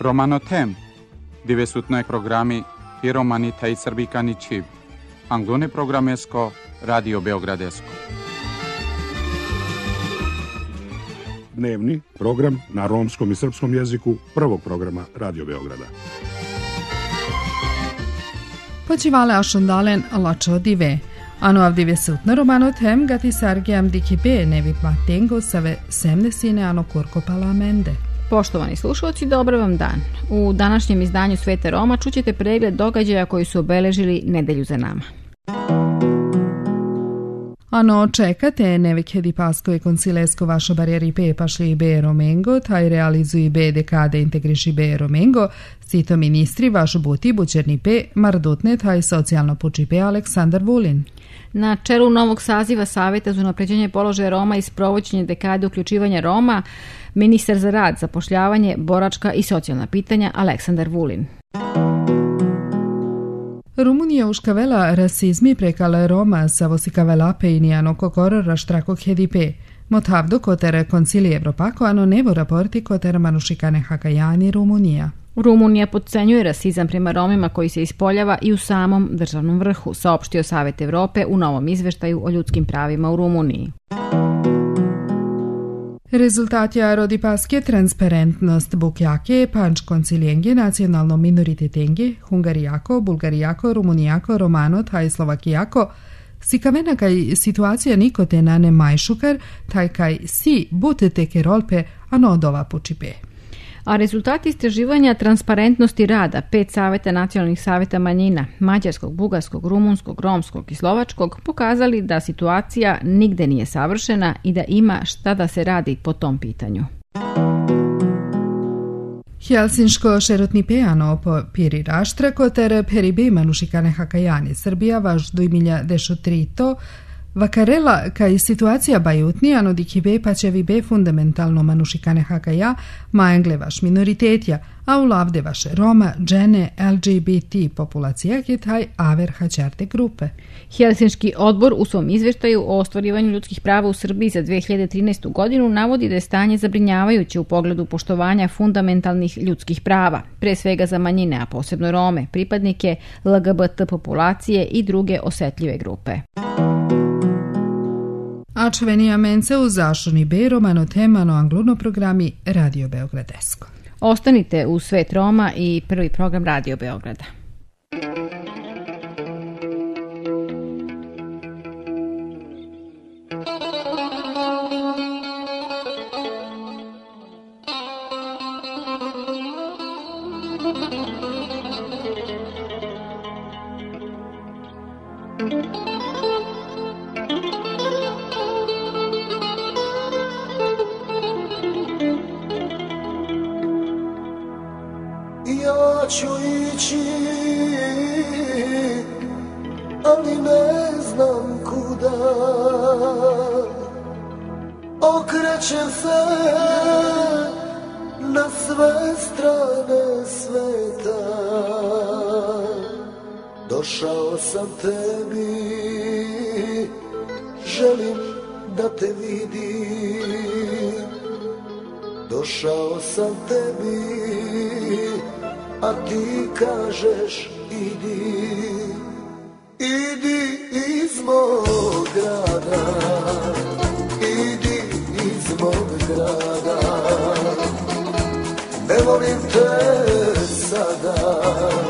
Romano-tem, divesutnoj programi i romani taj srbikani čiv. Anglone programesko, Radio Beogradesko. Dnevni program na romskom i srpskom jeziku prvog programa Radio Beograda. Počivale ašondalen lačo dive. Ano avdive sutno Romano-tem gati sargiam dikibe nevi matengo save semnesine ano kurko palamende. Poštovani slušalci, dobar vam dan. U današnjem izdanju Sveta Roma čućete pregled događaja koji su obeležili nedelju za nama. Ano čekate nevike di Pasko e Consilesko vašo barjeri pe pašli be Romengo, taj realizuji be dekade integriši be Romengo, sito ministri vašo buti bučerni pe mardutne taj socijalno puči pe Aleksandar Vulin. Na čelu novog saziva Saveta za unapređenje položaja Roma i sprovođenje dekade uključivanja Roma, ministar za rad, zapošljavanje, boračka i socijalna pitanja Aleksandar Vulin. Rumunija uškavela rasizmi prekale Roma sa vosikavela peinijano kokoro raštrako hedipe. Motavdo kotere koncili Evropako ano nevo raporti kotere manušikane hakajani Rumunija. Rumunija podcenjuje rasizam prema Romima koji se ispoljava i u samom državnom vrhu, saopštio Savet Evrope u novom izveštaju o ljudskim pravima u Rumuniji. Rezultati Rodipaske transparentnost Bukjake, Panč koncilijenge, nacionalno minoritetenge, Hungarijako, Bulgarijako, Rumunijako, Romano, taj Slovakijako, sikavena kaj situacija nikote nane majšukar, taj kaj si butete kerolpe, ano odova pučipe. A rezultati istraživanja transparentnosti rada 5 saveta nacionalnih saveta manjina, mađarskog, bugarskog, rumunskog, romskog i slovačkog, pokazali da situacija nigde nije savršena i da ima šta da se radi po tom pitanju. Helsinško šerotni pejano po piri raštra koter peribe manušikane hakajani Srbija vaš dujmilja dešo trito, Vakarela kaj situacija bajutnija no dikibe pačevi be fundamentalno manušikane hakaja majengle vaš minoritetja, a u lavde vaše Roma, džene, LGBT populacija je taj aver hačarte grupe. Helsinški odbor u svom izveštaju o ostvarivanju ljudskih prava u Srbiji za 2013. godinu navodi da je stanje zabrinjavajuće u pogledu poštovanja fundamentalnih ljudskih prava, pre svega za manjine, a posebno Rome, pripadnike LGBT populacije i druge osetljive grupe. Ačvenija mence u zašoni be Romano-temano angluno programi Radio Beogradesko. Ostanite u Svet Roma i prvi program Radio Beograda. Ja ću ići, ali ne znam kuda. Okrećem se na sve strane sveta. Došao sam tebi, želim da te vidim. Došao sam tebi, a ti kažeš idi, idi iz mog grada, idi iz mog grada. Ne volim te sada,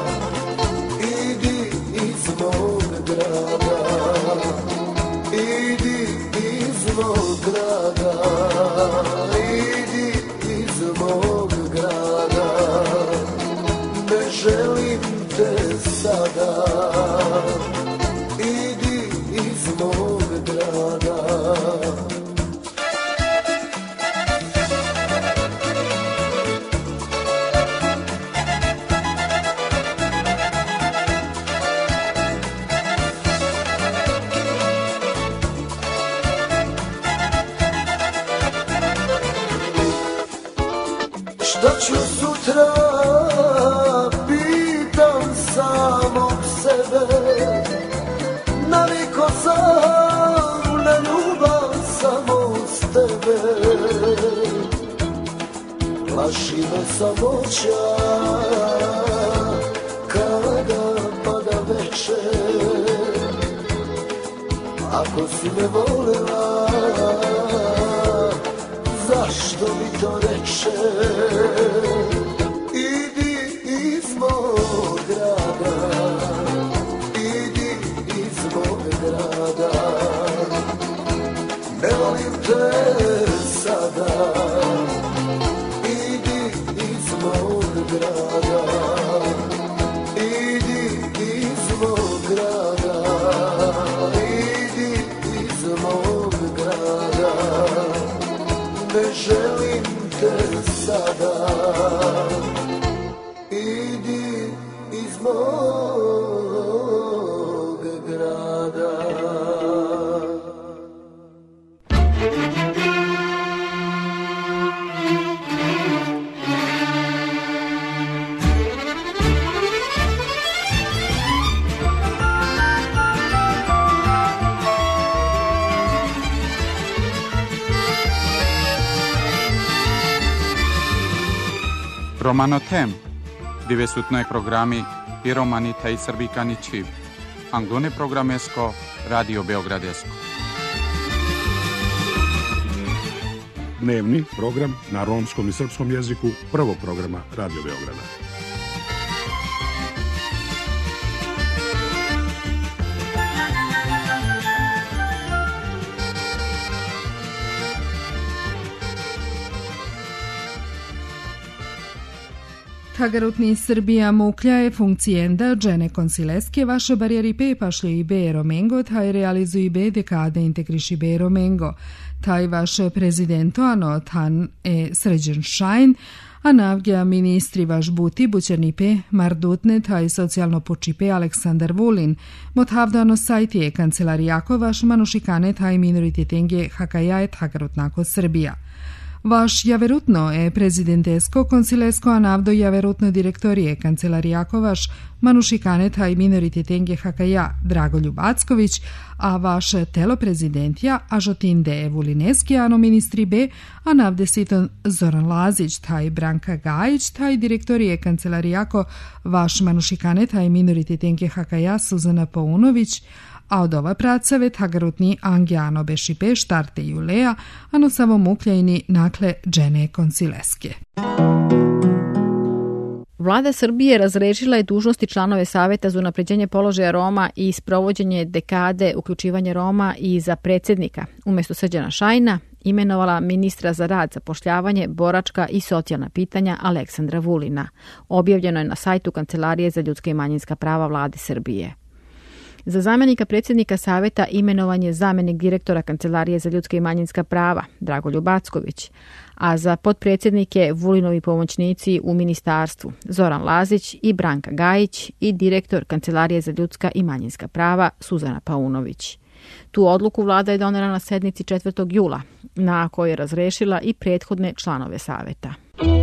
idi iz mog grada, idi iz mog grada, idi iz mog grada. Ne želim te sada, idi iz mog grada. Šta ću sutra, pitam samog sebe. Naviko sam na ljubav samo s tebe. plaši me samoća kada pada večer. Ako si me volela, zašto mi to reče? Idi iz mog grada, idi iz mog grada. Ne volim te sada, idi iz mog grada, idi iz mog grada, idi iz mog grada. Ne želim te sada, idi iz mog grada. Romano Tem, dove sutnoj programi i romani taj srbikani čiv. Anglone programesko, Radio Beogradesko. Dnevni program na romskom i srpskom jeziku prvog programa Radio Beograda. Tagarutni Srbija mukljaje funkcijenda džene konsileske vaše barijeri pe pašlje i be romengo taj realizuj be dekade integriši be romengo. Taj vaš prezidento ano tan sređen šajn, a navgja ministri vaš buti bućernipe mardutne taj socijalno počipe Aleksandar Vulin, mothavdano sajtije kancelarijako vaš manušikane taj minorititenge hakajaje tagarutnako Srbija. Vaš javerutno prezidentesko konsilesko anavdo javerutno direktorije kancelarijako vaš manušikane taj minorititenge hakaja Dragoljub Acković, a vaš telo prezidentja Ažotinde Vulineski ano ministri B, a navde siton Zoran Lazić taj Branka Gajić taj direktorije kancelarijako vaš manušikane taj minorititenge hakaja Suzana Paunović, a od ova pracave tagarutni Angjano Bešipe štarte Julea, ano samo mukljajni nakle džene konsileske. Vlada Srbije razrešila je dužnosti članove Saveta za unapređenje položaja Roma i sprovođenje dekade uključivanja Roma i za predsjednika. Umjesto Srđana Šajna imenovala ministra za rad, zapošljavanje, boračka i socijalna pitanja Aleksandra Vulina. Objavljeno je na sajtu Kancelarije za ljudska i manjinska prava Vlade Srbije. Za zamjenika predsjednika Saveta imenovan je zamjenik direktora Kancelarije za ljudska i manjinska prava Dragoljub Acković, a za potpredsjednike Vulinovi pomoćnici u ministarstvu Zoran Lazić i Branka Gajić i direktor Kancelarije za ljudska i manjinska prava Suzana Paunović. Tu odluku vlada je donela na sednici 4. jula, na kojoj je razrešila i prethodne članove Saveta.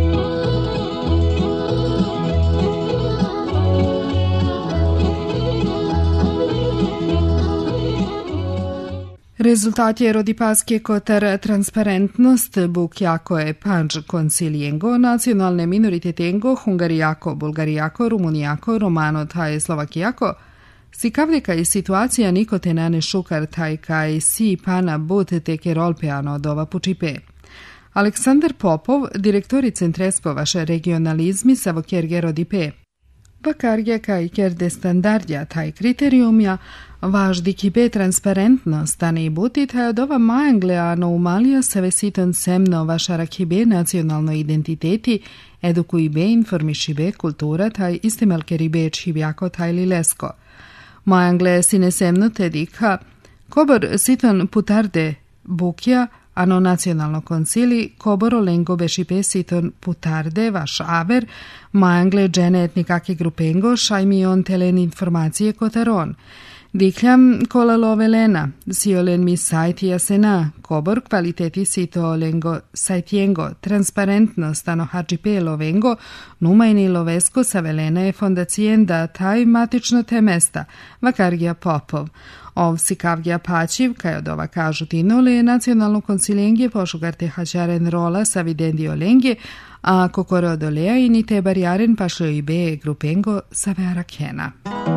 Rezultat je rodipaske kotar transparentnost buk jako je panč koncilijengo, nacionalne minorititengo, hungarijako, bulgarijako, rumunijako, romano taj slovakijako. Si kavdeka je situacija niko te nane šukar taj kaj si pana but teke rolpeano od ova pučipe. Aleksandar Popov, direktori Centrespo vaše regionalizmi savokjerge rodipe. Vakarja kaj kerde standardja taj kriterijumja, vaš dikibe transparentnost, a ne i buti taj od ova majanglea umalija savesiton semno vaša rakibe nacionalno identiteti, edukuibe, informišibe, kultura taj istemalkeribe čhivjako taj lilesko. Majangle sine semno te dikha, kobor siton putarde bukja, ano nacionalno koncili, koboro lengo bešipe siton putarde vaš aver, majangle džene etnikake grupengo, šajmion telen informacije kotaron. Dikljam kola lovelena, siolen mi sajtija sena, kobor kvaliteti sito lengo sajtjengo, transparentnost ano harčipe lovengo, numajni lovesko savelena je fondacijenda taj matično te mesta, Vakargija Popov. Ovsikavgija pačiv, kaj od ova kažu tinole, nacionalno koncilengije pošugarte hačaren rola sa videndi olengje, a kokore odolea i ni te barijaren pašlo i be grupengo sa vera kena.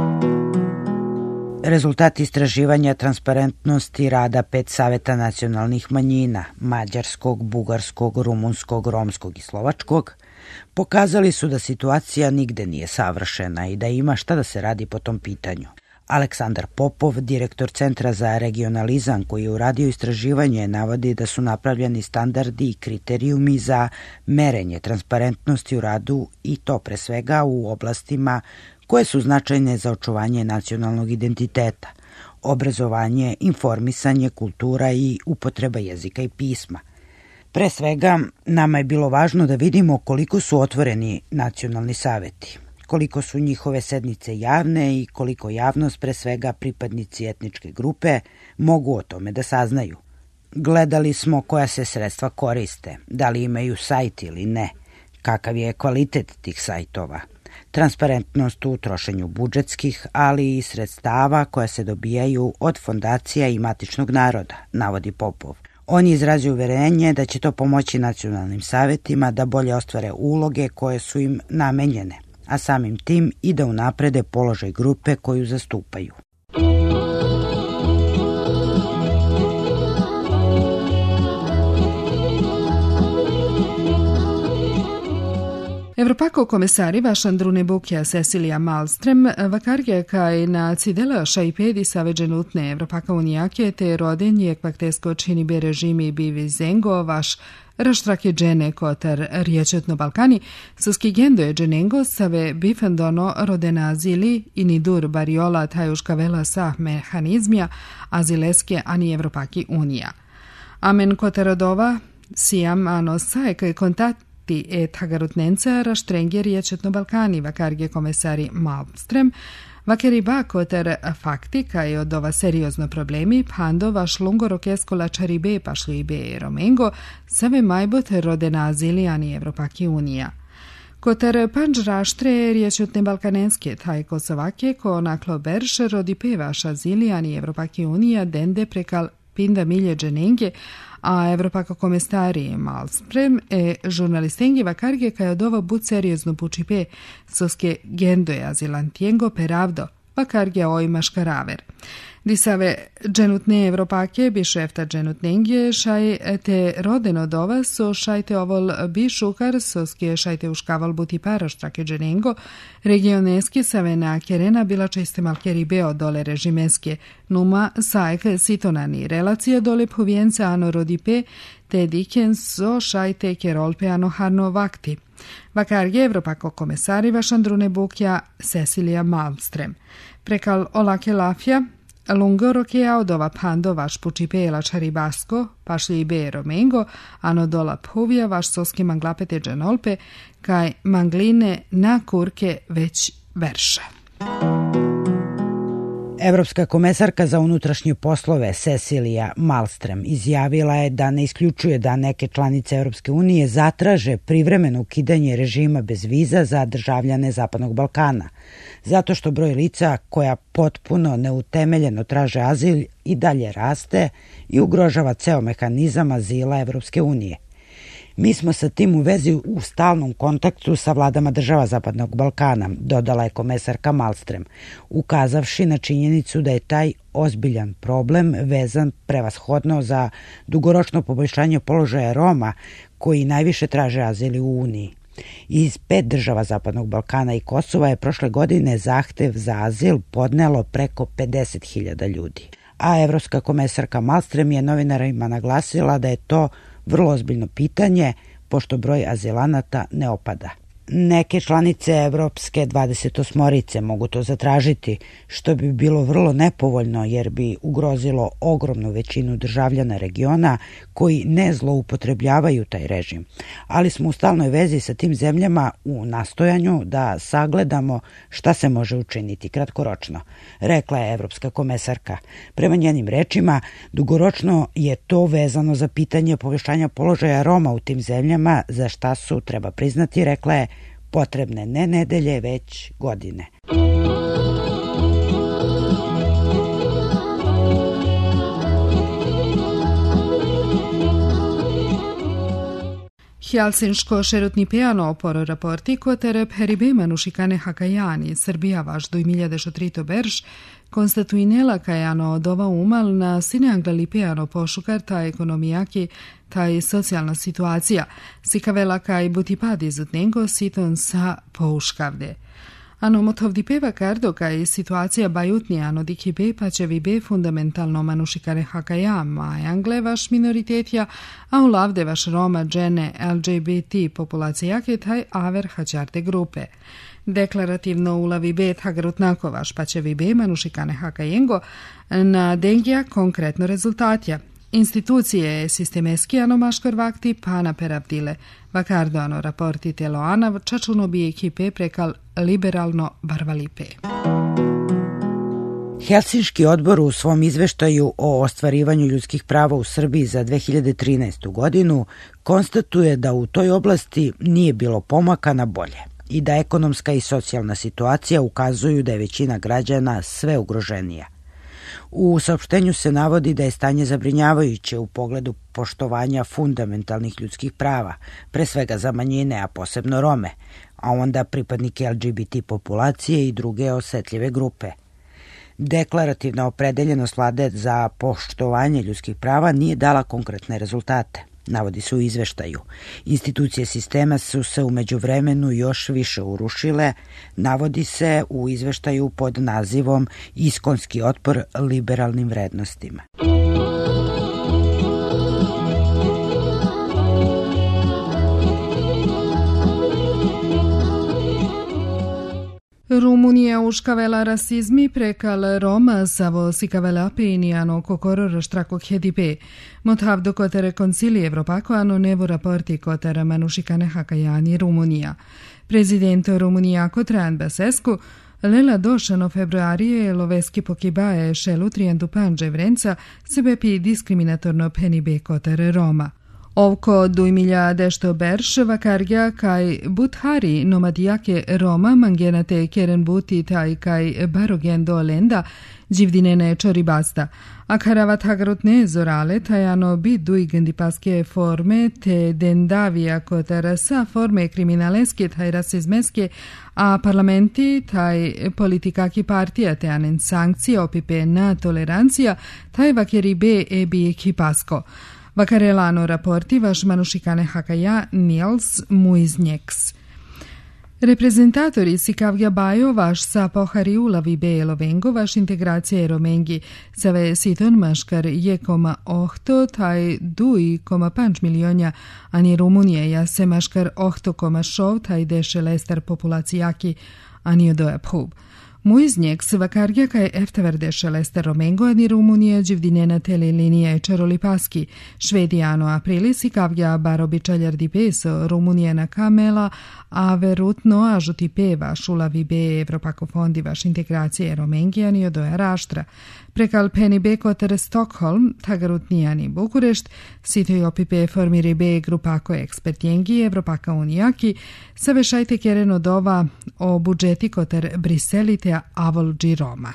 Rezultati istraživanja transparentnosti rada 5 saveta nacionalnih manjina, mađarskog, bugarskog, rumunskog, romskog i slovačkog, pokazali su da situacija nigde nije savršena i da ima šta da se radi po tom pitanju. Aleksandar Popov, direktor Centra za regionalizam koji je uradio istraživanje, navodi da su napravljeni standardi i kriterijumi za merenje transparentnosti u radu i to pre svega u oblastima koje su značajne za očuvanje nacionalnog identiteta, obrazovanje, informisanje, kultura i upotreba jezika i pisma. Pre svega, nama je bilo važno da vidimo koliko su otvoreni nacionalni saveti, koliko su njihove sednice javne i koliko javnost, pre svega pripadnici etničke grupe, mogu o tome da saznaju. Gledali smo koja se sredstva koriste, da li imaju sajt ili ne, kakav je kvalitet tih sajtova, transparentnost u trošenju budžetskih, ali i sredstava koja se dobijaju od fondacija i matičnog naroda, navodi Popov. On je izrazio uverenje da će to pomoći nacionalnim savetima da bolje ostvare uloge koje su im namenjene, a samim tim i da unaprede položaj grupe koju zastupaju. Evropako komesari Vašandrune Bukja Cecilia Malmström vakarge kaj na cidela šajpedi saveđenutne Evropaka unijake te rodenje kvaktesko čini be režimi bivi zengo vaš raštrake džene kotar riječetno Balkani, suski gendo je dženengo save bifendono rodena azili i nidur bariola tajuška vela sa mehanizmija azileske ani Evropaki unija. Amen kotarodova sijam ano sajek kontat et hagarutnenca raštrenje riječetno Balkani, vakarge komesari Malmström, vakeri ba koter fakti kaj od ova seriozno problemi, pando vaš lungoro keskola čaribe pašli i be romengo, save majbot rodena azilijani Evropaki unija. Koter panč raštre riječetne balkanenske taj Kosovake ko naklo berš rodi pevaš azilijani Evropaki unija dende prekal pinda milje dženenge, a Evropaka komestari Malmström žurnalistengi vakarge kaj od ova bud seriozno pučipe soske gendoje azilantiengo peravdo vakarge oj maškaraver. Disave dženutne Evropake bi šefta dženutnenge šaj te roden od ova so šajte ovol bi šukar soske šajte uškaval buti paraštrake dženengo regioneski save na kerena bila česte malkeri beo dole režimenske numa sajk sitonani relacija dole povijenca ano rodipe te diken so šajte kerolpe ano harno vakti. Vakarge Evropako komesari Vašandrune Bukja Cecilia Malmström. Prekal olake lafja lungoro che odova pando vaš pučipela čaribasko, pašli i be romengo, ano dola povija vaš soski manglapete dženolpe, kaj mangline na kurke već verše. Evropska komesarka za unutrašnje poslove Cecilia Malmström izjavila je da ne isključuje da neke članice Evropske unije zatraže privremeno ukidanje režima bez viza za državljane Zapadnog Balkana, zato što broj lica koja potpuno neutemeljeno traže azil i dalje raste i ugrožava ceo mehanizam azila Evropske unije. Mi smo sa tim u vezi u stalnom kontaktu sa vladama država Zapadnog Balkana, dodala je komesarka Malmström, ukazavši na činjenicu da je taj ozbiljan problem vezan prevashodno za dugoročno poboljšanje položaja Roma koji najviše traže azil u Uniji. Iz 5 država Zapadnog Balkana i Kosova je prošle godine zahtev za azil podnelo preko 50.000 ljudi. A evropska komesarka Malmström je novinarima naglasila da je to vrlo ozbiljno pitanje, pošto broj azilanata ne opada. Neke članice Evropske 28-orice mogu to zatražiti, što bi bilo vrlo nepovoljno jer bi ugrozilo ogromnu većinu državljana regiona koji ne zloupotrebljavaju taj režim. Ali smo u stalnoj vezi sa tim zemljama u nastojanju da sagledamo šta se može učiniti kratkoročno, rekla je evropska komesarka. Prema njenim rečima, dugoročno je to vezano za pitanje poboljšanja položaja Roma u tim zemljama, za šta su, treba priznati, rekla je, potrebne ne nedelje, već godine. Helsinško-šerutni pejano por raporti koter peribema nušikane Hakajani, Srbija vaš 2013 berš, konstatuinela kajano dova umal na sineanglali pejano pošukar ta ekonomijaki, ta i socijalna situacija, sikavela kaj butipadi zutnengo siton sa pouškavde. Ano motovdi peva kardo kaj situacija bajutnija ano dikibe pa će vibe fundamentalno manušikare hakaja, majangle vaš minoritetja, a u lavde vaš Roma, džene, LGBT populacijake taj aver hačarte grupe. Deklarativno ulavi bet hagrutnako vaš pa će vibe manušikane hakajengo na dengija konkretno rezultatja. Institucije sistemeski anomaškor vakti pana peravdile, vakardo ano raporti telo anav, čačuno bi ekipe prekal liberalno barvalipe. Helsinški odbor u svom izveštaju o ostvarivanju ljudskih prava u Srbiji za 2013. godinu konstatuje da u toj oblasti nije bilo pomaka na bolje i da ekonomska i socijalna situacija ukazuju da je većina građana sve ugroženija. U saopštenju se navodi da je stanje zabrinjavajuće u pogledu poštovanja fundamentalnih ljudskih prava, pre svega za manjine, a posebno Rome, a onda pripadnike LGBT populacije i druge osetljive grupe. Deklarativna opredeljenost vlade za poštovanje ljudskih prava nije dala konkretne rezultate, navodi se u izveštaju. Institucije sistema su se u međuvremenu još više urušile, navodi se u izveštaju pod nazivom Iskonski otpor liberalnim vrednostima. Rumunija uškavela rasizmi prekal Roma savo sikavela penijano kokoror štrako hedipe. Motavdo kotere koncili Evropako ano nevo raporti kotere manušikane Hakajani Rumunija. Prezident Rumunija Traian Băsescu lela došano februarije loveski pokibaje šelu triendu panđe vrenca sebe pi diskriminatorno penibe kotere Roma. Ovko 2000 berš vakargja kaj buthari nomadijake Roma mangenate keren buti taj kaj barogen do lenda đivdinene čoribasta. A karavat hagrutne zorale tajano bi duigendipaske forme te dendavija kotar sa forme kriminaleske taj rasizmeske, a parlamenti taj politikaki partija te anen sankcije opipe na tolerancija taj vakeri be ebi ekipasko. Vakarelano raporti vaš manušikane Hakaja Nils Muiznjeks. Reprezentatori sikavgja bajo vaš sa pohari ulavi bejelo vengo vaš integracije romengi save siton maškar 1,8 taj 2,5 milionja ani Rumunije se maškar 8,6 taj deše lestar populacijaki ani odoja pub. Muiznjeks vakargja kaj efteverdeše lester romengo ani Rumunije đivdinena telelinije čarolipaski, švedijano aprili sikavgja barobičaljardi peso Rumunijena kamela, a verutno ažuti peva šulavi be Evropako fondi vaš integracije romengijani odoja raštra. Prekal peni be kotere Stockholm, tagarutnijani Bukurešt, sitoj opipe formiri be grupako ekspertjengi Evropaka unijaki, savešajte keren odova o budžeti koter Briselite avolđi Roma.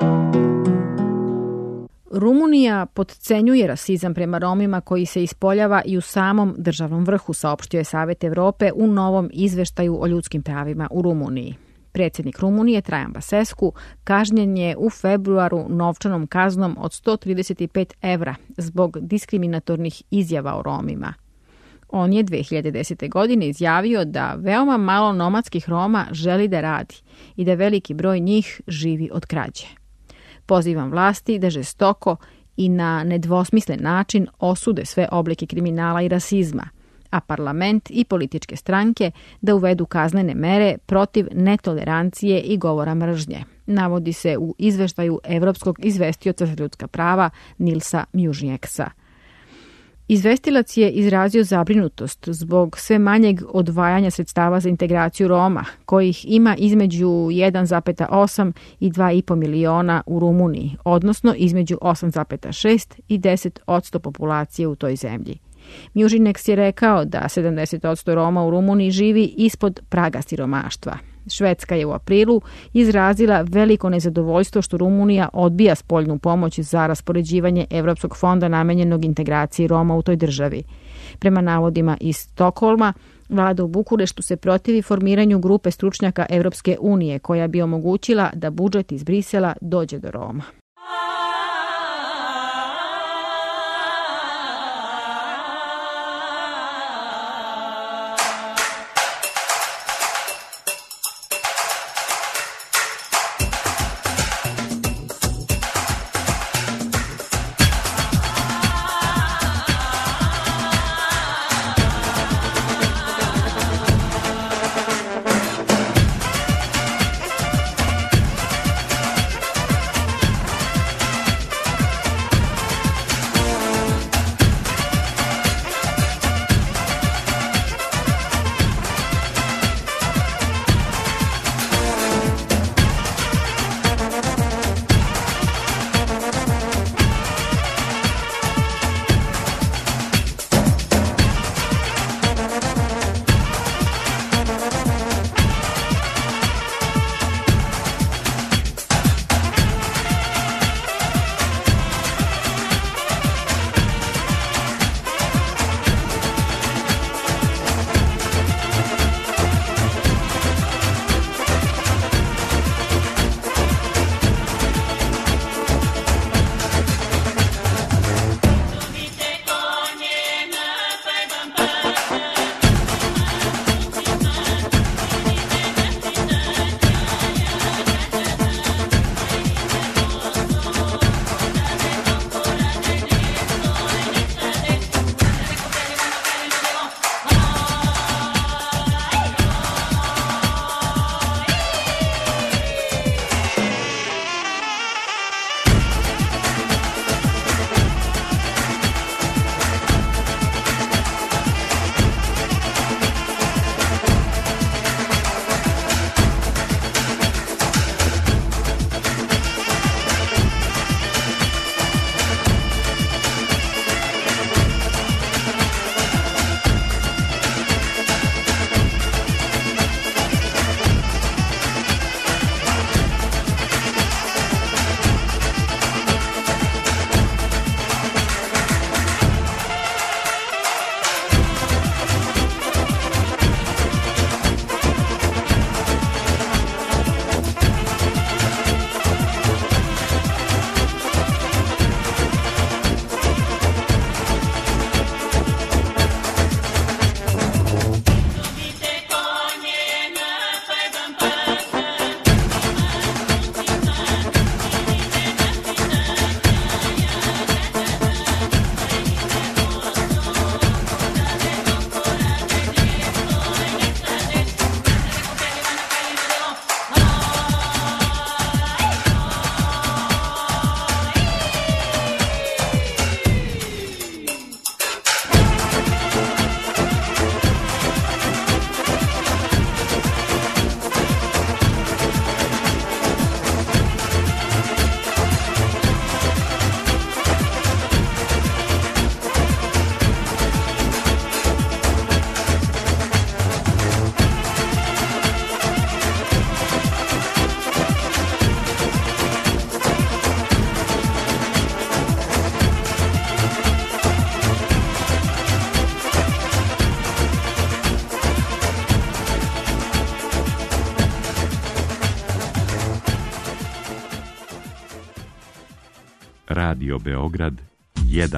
Rumunija podcenjuje rasizam prema Romima koji se ispoljava i u samom državnom vrhu, saopštio je Savet Evrope u novom izveštaju o ljudskim pravima u Rumuniji. Predsjednik Rumunije Traian Băsescu kažnjen je u februaru novčanom kaznom od 135 evra zbog diskriminatornih izjava o Romima. On je 2010. godine izjavio da veoma malo nomadskih Roma želi da radi i da veliki broj njih živi od krađe. Pozivam vlasti da žestoko i na nedvosmislen način osude sve oblike kriminala i rasizma, a parlament i političke stranke da uvedu kaznene mere protiv netolerancije i govora mržnje, navodi se u izveštaju Evropskog izvestioca za ljudska prava Nilsa Muižnieksa. Izvestilac je izrazio zabrinutost zbog sve manjeg odvajanja sredstava za integraciju Roma, kojih ima između 1,8 i 2,5 miliona u Rumuniji, odnosno između 8,6 i 10% populacije u toj zemlji. Muižnieks je rekao da 70% Roma u Rumuniji živi ispod praga siromaštva. Švedska je u aprilu izrazila veliko nezadovoljstvo što Rumunija odbija spoljnu pomoć za raspoređivanje Evropskog fonda namenjenog integraciji Roma u toj državi. Prema navodima iz Stokholma, vlada u Bukureštu se protivi formiranju grupe stručnjaka Evropske unije koja bi omogućila da budžet iz Brisela dođe do Roma. Radio Beograd 1.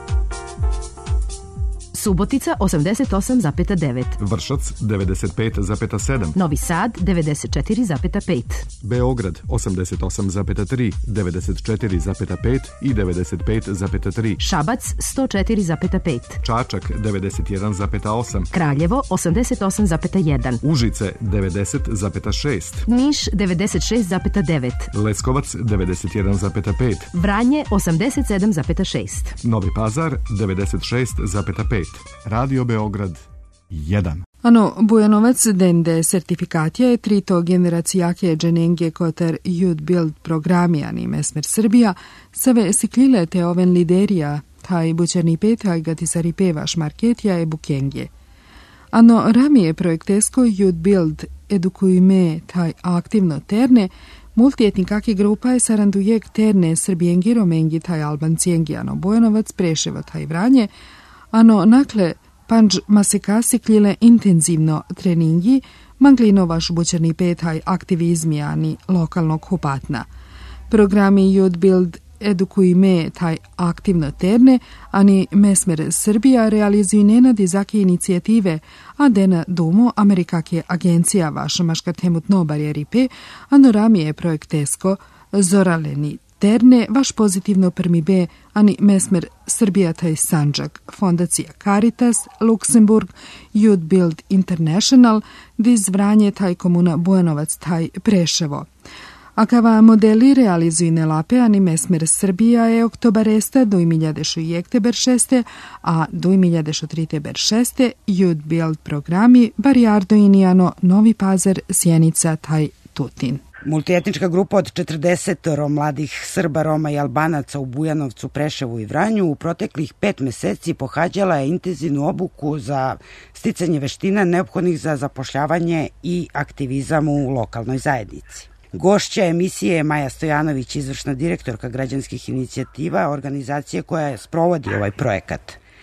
Subotica 88,9. Vršac 95,7. Novi Sad 94,5. Beograd 88,3, 94,5 i 95,3. Šabac 104,5. Čačak 91,8. Kraljevo 88,1. Užice 90,6. Niš 96,9. Leskovac 91,5. Vranje 87,6. Novi Pazar 96,5. Radio Beograd 1. Ano, Bujanovac dende sertifikatija je trito generacijake dženenge koter Youth Build programiani Mesmer Srbija, save siklile te oven liderija, taj bučerni petaj gatisari pevaš marketija e bukengje. Ano ramije projektesko Youth Build edukujme taj aktivno terne, multietnikaki grupa je sarandujek terne srbijengi, romengi taj albancijengi, ano Bujanovac, Preševo taj Vranje, ano nakle panđ masekasi klile intenzivno treningi, manglinova šbućerni petaj aktivizmi ani lokalnog hupatna. Programi Youth Build edukujme taj aktivno terne, ani Mesmer Srbija realizuju nenadi zake inicijative, a dena Dumo Amerikake agencija vaša maškartemutno barijeripe, ano ramije projektesko zoraleni terne, vaš pozitivno prmibe, ani Mesmer Srbija taj Sanđak, Fondacija Caritas, Luksemburg, Youth Build International, diz Vranje taj komuna Bujanovac taj Preševo. A kava modeli realizuju nelape, ani Mesmer Srbija je oktobaresta do 2006, a do 2036 Youth Build programi Barijardo Inijano, Novi Pazar, Sjenica taj Tutin. Multietnička grupa od 40 mladih Srba, Roma i Albanaca u Bujanovcu, Preševu i Vranju u proteklih 5 meseci pohađala je intenzivnu obuku za sticanje veština neophodnih za zapošljavanje i aktivizam u lokalnoj zajednici. Gošća emisije je Maja Stojanović, izvršna direktorka građanskih inicijativa, organizacije koja sprovodi ovaj projekat.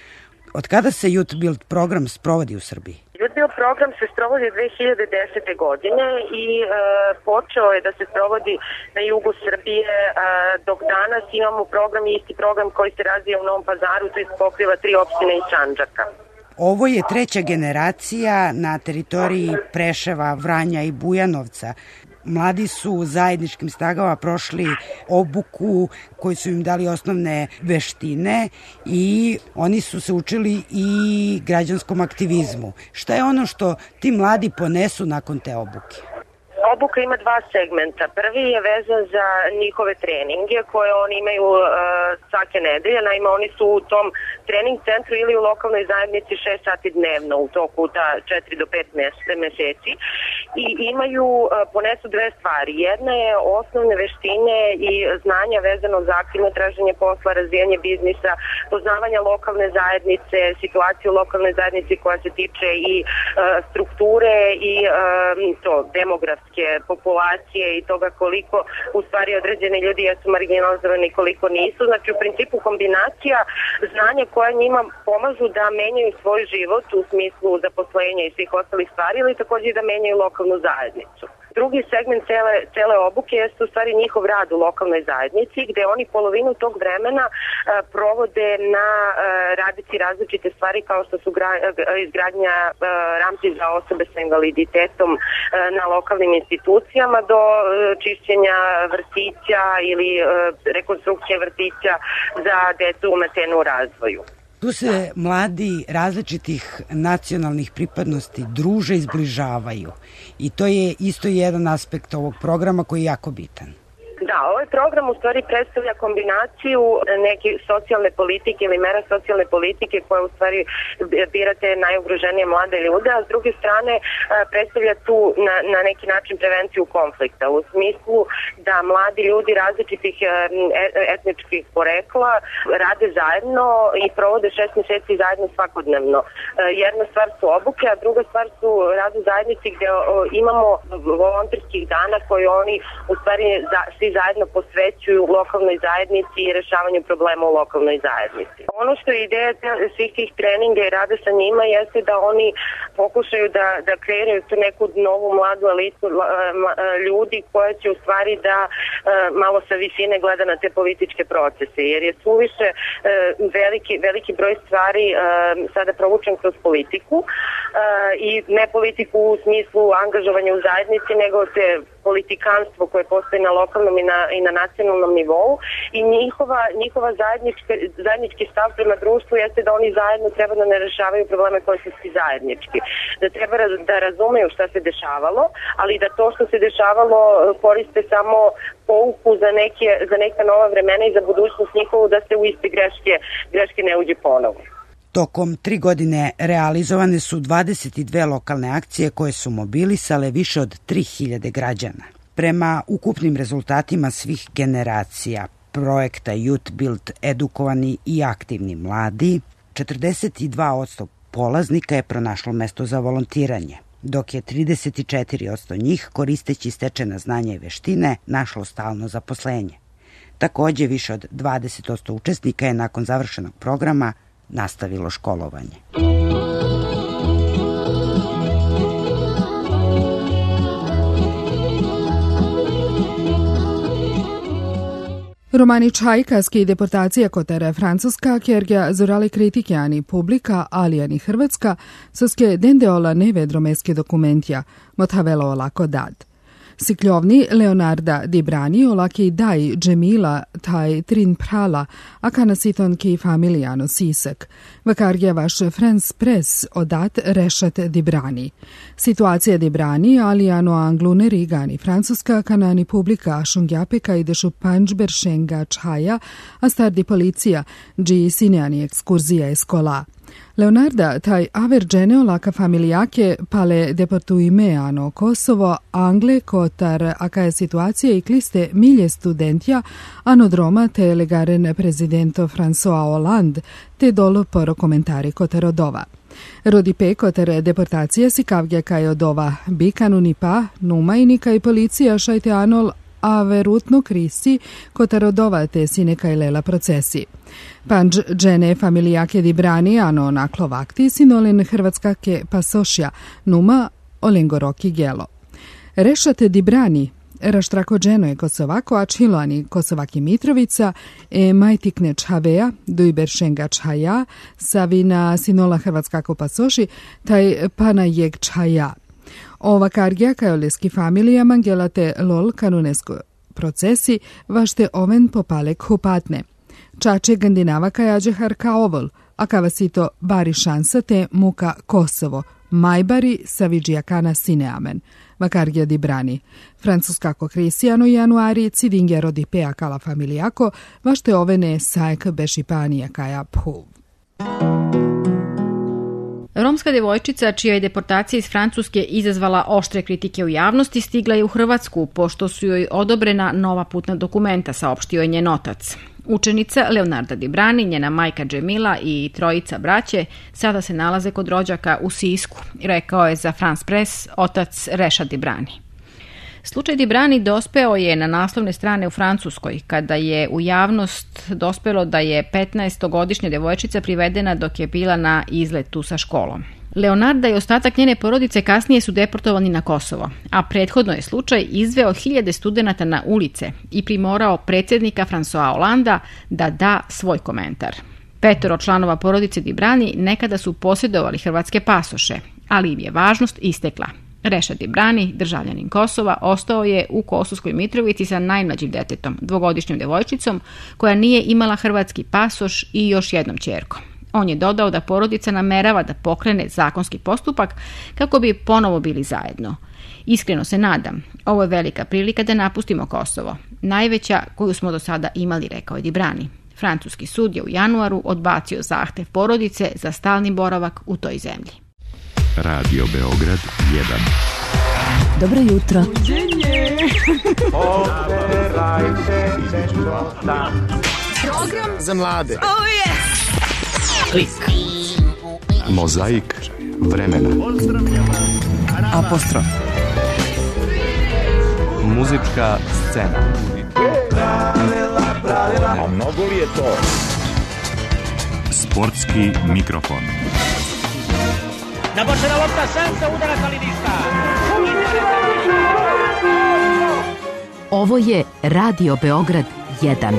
Od kada se Youth Build program sprovodi u Srbiji? Youth Build program se sprovodi 2010. godine i počeo je da se sprovodi na jugu Srbije, dok danas imamo program, isti program koji se razvija u Novom Pazaru, to pokriva 3 opštine iz Sandžaka. Ovo je 3. generacija na teritoriji Preševa, Vranja i Bujanovca. Mladi su zajedničkim snagama prošli obuku koji su im dali osnovne veštine i oni su se učili i građanskom aktivizmu. Šta je ono što ti mladi ponesu nakon te obuke? Obuka ima 2 segmenta. Prvi je vezan za njihove treninge koje oni imaju svake nedelje. Naime, oni su u tom trening centru ili u lokalnoj zajednici 6 sati dnevno u toku ta 4 do 5 meseci i ponesu 2 stvari. Jedna je osnovne veštine i znanja vezano za aktivno traženje posla, razvijanje biznisa, poznavanja lokalne zajednice, situaciju u lokalnoj zajednici koja se tiče i strukture i demografske populacije i toga koliko u stvari određeni ljudi jesu marginalizovani, koliko nisu. Znači u principu kombinacija znanja koja njima pomažu da menjaju svoj život u smislu zaposlenja i svih ostalih stvari, ili također da menjaju lokalnu zajednicu. Drugi segment cele obuke jeste u stvari njihov rad u lokalnoj zajednici, gde oni polovinu tog vremena provode na radeći različite stvari kao što su izgradnja rampi za osobe sa invaliditetom na lokalnim institucijama do čišćenja vrtića ili rekonstrukcije vrtića za decu ometenu u razvoju. Tu se mladi različitih nacionalnih pripadnosti druže i zbližavaju i to je isto jedan aspekt ovog programa koji je jako bitan. Da, ovaj program u stvari predstavlja kombinaciju neke socijalne politike ili mera socijalne politike koja u stvari birate najugroženije mlade ljude, a s druge strane predstavlja tu na neki način prevenciju konflikta u smislu da mladi ljudi različitih etničkih porekla rade zajedno i provode 6 meseci zajedno svakodnevno. Jedna stvar su obuke, a druga stvar su rad u zajednici gde imamo volonterskih dana koji oni u stvari svi zajedno posvećuju lokalnoj zajednici i rešavanju problema u lokalnoj zajednici. Ono što je ideja svih tih treninga i rada sa njima jeste da oni pokušaju da kreiraju tu neku novu mladu elitu ljudi koja će u stvari da malo sa visine gleda na te političke procese, jer je suviše veliki broj stvari sada provučen kroz politiku i ne politiku u smislu angažovanja u zajednici, nego te politikanstvo koje postoji na lokalnom i na nacionalnom nivou i njihova zajednički stav prema društvu jeste da oni zajedno treba da ne rešavaju probleme koji su svi zajednički. Da treba da razumeju šta se dešavalo, ali da to što se dešavalo koriste samo pouku za neka nova vremena i za budućnost njihovu da se u iste greške ne uđe ponovo. Tokom 3 godine realizovane su 22 lokalne akcije koje su mobilisale više od 3000 građana. Prema ukupnim rezultatima svih generacija projekta Youth Build edukovani i aktivni mladi, 42% polaznika je pronašlo mesto za volontiranje, dok je 34% njih, koristeći stečena znanja i veštine, našlo stalno zaposlenje. Takođe, više od 20% učesnika je nakon završenog programa nastavilo školovanje. Romani Čajkaski i deportacija kotere Francuska, kjergja zorali kritike ani publika, ali ani Hrvatska, soske dendeola nevedromeske dokumentja, mothavelo olako dad. Sikljovni Leonarda Dibrani olaki daj džemila taj trin prala, a kanasiton ki familijano sisak. Vakargja vaš France Press odat rešat Dibrani. Situacija Dibrani, ali ano anglune rigani Francuska, kanani publika šungjapeka i dešu pančber šenga čaja, a stardi policija, dži sineani ekskurzija eskola. Leonarda taj aver geneolaka familijake pale deportuimeano Kosovo, Angle, kotar aka je situacija i kliste milje studentja anodroma te legaren prezidento François Hollande te dolo poro komentari kotarodova. Rodipe kotar deportacija si kavge kaj odova bikanu ni pa, numajnika i policija šajte anol a verutno krisi kotarodova te sine kaj lela procesi. Panđ džene familijake Dibrani ano naklovakti sinolen Hrvatska ke pasošja numa olengoroki gelo. Rešate Dibrani raštrako dženo je Kosovako, a čiloani Kosovaki Mitrovica majtikne čhavea, dujber šenga čhaja, savina sinola Hrvatskako pasoši, taj pana jeg čhaja. Ova kargija kajoleski familija mangelate lol kanunesko procesi, vašte oven popalek hupatne. Čače gandinava kajađe harka ovol, a kavasito bari šansa te muka Kosovo, majbari saviđijakana sineamen. Vakargija Dibrani. Francuskako Krisijano januari cidingja rodi pea kala familijako, vašte ovene sajk bešipanija kaja phuv. Romska devojčica, čija je deportacija iz Francuske izazvala oštre kritike u javnosti, stigla je u Hrvatsku, pošto su joj odobrena nova putna dokumenta, saopštio je njen otac. Učenica Leonarda Dibrani, njena majka Džemila i trojica braće sada se nalaze kod rođaka u Sisku, rekao je za France Press otac Rešad Dibrani. Slučaj Dibrani dospeo je na naslovne strane u Francuskoj, kada je u javnost dospelo da je 15-godišnja devojčica privedena dok je bila na izletu sa školom. Leonarda i ostatak njene porodice kasnije su deportovani na Kosovo, a prethodno je slučaj izveo 1000 studenata na ulice i primorao predsjednika François Hollanda da da svoj komentar. 5 članova porodice Dibrani nekada su posjedovali hrvatske pasoše, ali im je važnost istekla. Rešad Dibrani, državljanin Kosova, ostao je u Kosovskoj Mitrovici sa najmlađim detetom, 2-godišnjom devojčicom, koja nije imala hrvatski pasoš i još jednom ćerkom. On je dodao da porodica namerava da pokrene zakonski postupak kako bi ponovo bili zajedno. Iskreno se nadam, ovo je velika prilika da napustimo Kosovo, najveća koju smo do sada imali, rekao je Dibrani. Francuski sud je u januaru odbacio zahtev porodice za stalni boravak u toj zemlji. Radio Beograd 1. Dobro jutro. Program za mlade. Oh yes. Klik. Mozaik vremena. Apostrof. Muzička scena. A mnogo li je to? Sportski mikrofon. Nabačena lopta, šansa, udara Kaliništa. Ovo je Radio Beograd 1.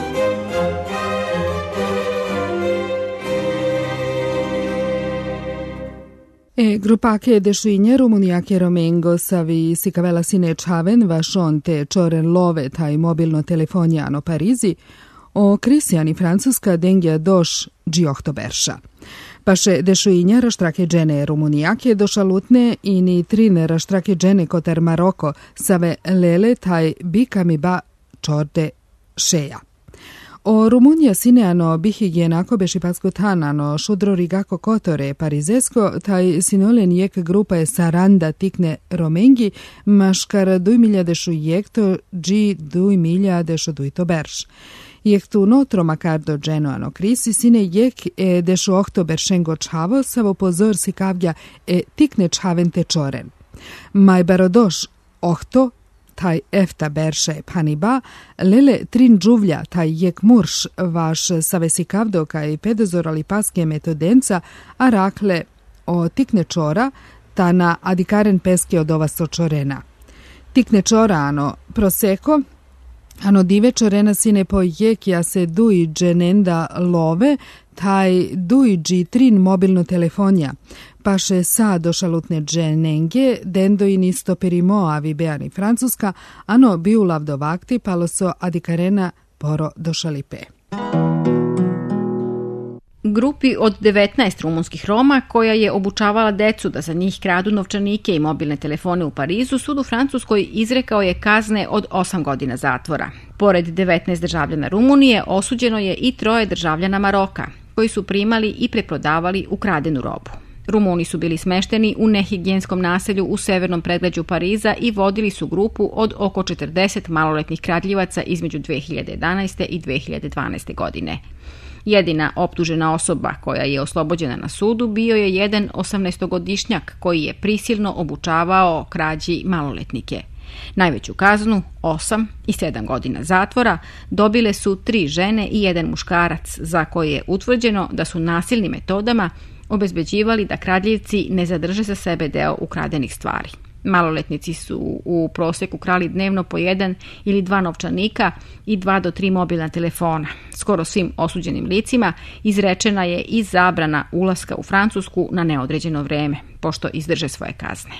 Grupake dešinje Rumunijake Romengo savi sikavela sine čaven vašon te čoren love taj mobilno telefonijano Parizi o Krisijani Francuska dengja doš džiohtoberša. Paše dešuinja raštrake džene Rumunijake došalutne i ni trine raštrake džene kotar Maroko save lele taj bikami ba čorde šeja. O Rumunija sineano bihigijenako bešipatsko tanano šudro rigako kotore parizesko taj sinolen jek grupa je saranda tikne romengi maškar 2000 jekto dži 2000 dujto berš. Jek tu notro macardo genoano crisi sine jek desho oktober schengo čhavo savo pozor si kavgja tikne čhavente čoren. Maj barodoš ohto taj efta berše paniba, lele trin džuvlja taj jek murš vaš savesi kavdo kaj pedozorali paske metodenca, a rakle o tikne čora, ta na adikaren peske od ova sočorena. Tikne čora ano proseko, ano dive čorena sine po jekja se dui dženenda love, taj duiđi trin mobilno telefonja, paše sa došalutne dženenge, dendo i nisto perimo avi beani Francuska, ano biu lavdovakti paloso adikarena poro došalipe. Grupi od 19 rumunskih Roma, koja je obučavala decu da za njih kradu novčanike i mobilne telefone u Parizu, sud u Francuskoj izrekao je kazne od 8 godina zatvora. Pored 19 državljana Rumunije, osuđeno je i 3 državljana Maroka, koji su primali i preprodavali ukradenu robu. Rumuni su bili smešteni u nehigijenskom naselju u severnom predgrađu Pariza i vodili su grupu od oko 40 maloletnih kradljivaca između 2011. i 2012. godine. Jedina optužena osoba koja je oslobođena na sudu bio je jedan 18-godišnjak koji je prisilno obučavao krađi maloletnike. Najveću kaznu, 8 i 7 godina zatvora, dobile su 3 žene i 1 muškarac, za koje je utvrđeno da su nasilnim metodama obezbeđivali da kradljivci ne zadrže za sebe deo ukradenih stvari. Maloletnici su u proseku krali dnevno po 1 ili 2 novčanika i 2 do 3 mobilna telefona. Skoro svim osuđenim licima izrečena je i zabrana ulaska u Francusku na neodređeno vreme, pošto izdrže svoje kazne.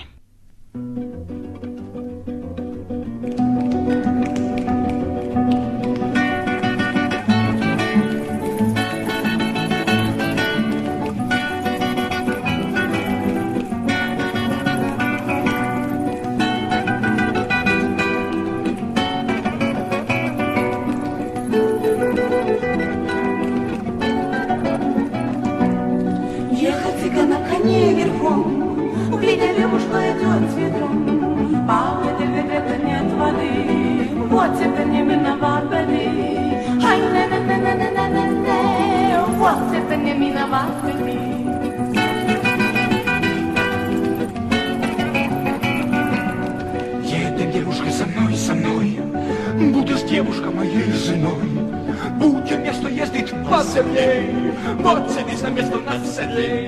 Едем, девушка, со мной, будешь девушка моей женой. Будем место ездить по земле, вот садись на место на седле.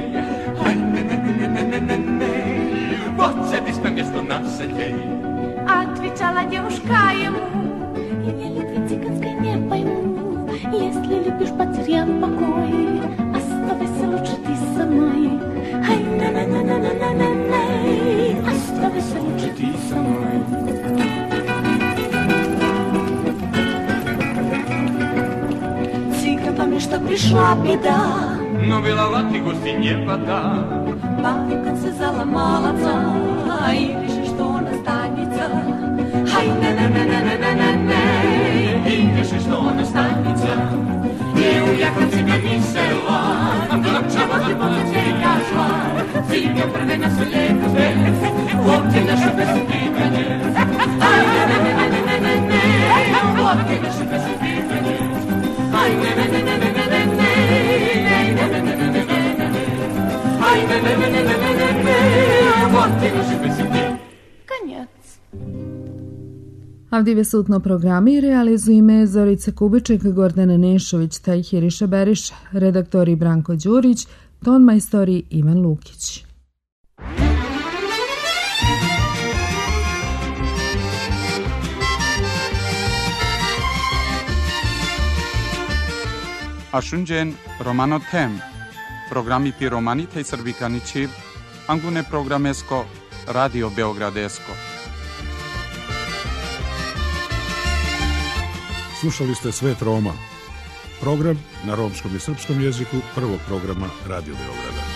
Вот садись на место на седле. Отвечала девушка ему: я любви цыганской не пойму. Если любишь, потерял покой, оставайся лучше ты со мной. Ай, на-на-на-на-на-на-на, оставайся лучше ты со мной. Цыган помни, что пришла беда, но виноват и гости не вода. Барыкон связала молодца, и решил, что он останется. Ай, на-на-на-на-на-на-на, и решил, что он останется. И уехал себе весело, дочава ты полетели шла. Цыган принес лекарство, вот ты наша безупреканье. Ай, на-на-на-на-на-на, вот ты наша безупреканье. Ай, на-на-на-на-на-на, ай, на-на-на-на-на-на. Ай, на-на-на-на-на-на, вот ты наша безупреканье. Конец. Avdive sutno programi realizujeme Zorica Kubiček, Gordana Nešović, taj Hiriša Beriš, redaktori Branko Đurić, ton majstori Ivan Lukić. Ashunjen Romano Tem, programi pi romanite i srbikanići, angune programesko, Radio Beogradesko. Slušali ste Svet Roma, program na romskom i srpskom jeziku prvog programa Radio Beograda.